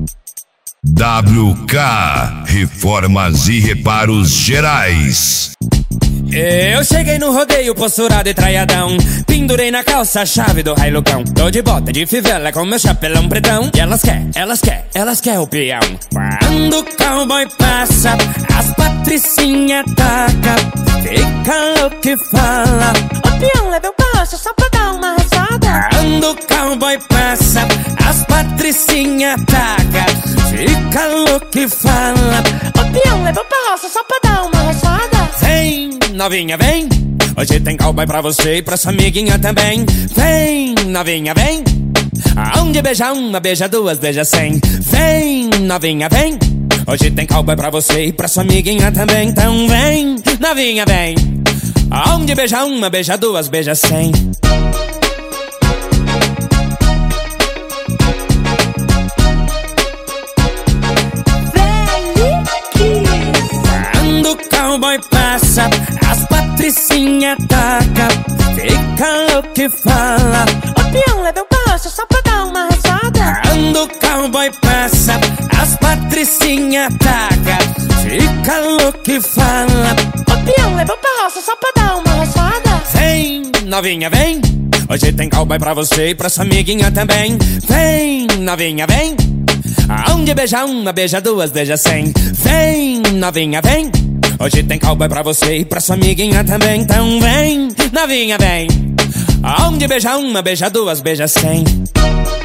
WK Reformas e Reparos Gerais. Eu cheguei no rodeio posturado e traiadão, pendurei na calça a chave do railucão. Tô de bota de fivela com meu chapelão pretão, e elas quer o peão. Quando o cowboy passa, as patricinha taca, fica louco e fala: ô peão, leva eu passo só pra dar uma rosada. Quando o cowboy passa, as patricinha taca, fica louco e fala: ô peão, leva eu pra roça só pra dar uma rosada. Vem, novinha, vem, hoje tem cowboy pra você e pra sua amiguinha também. Vem, novinha, vem, aonde beija uma, beija duas, beija cem. Vem, novinha, vem, hoje tem cowboy pra você e pra sua amiguinha também. Então vem, novinha, vem, aonde beija uma, beija duas, beija cem. Quando o cowboy passa, as patricinha taca, fica louco e fala: ô peão, leva eu passo só pra dar uma rosada. Quando o cowboy passa, as patricinha taca, fica louco e fala: ô peão, leva eu pra roça só pra dar uma rosada. Vem, novinha, vem, hoje tem cowboy pra você e pra sua amiguinha também. Vem, novinha, vem, aonde beija uma, beija duas, beija cem. Vem, novinha, vem, hoje tem cowboy pra você e pra sua amiguinha também. Então vem, novinha, vem, aonde beija uma, beija duas, beija cem.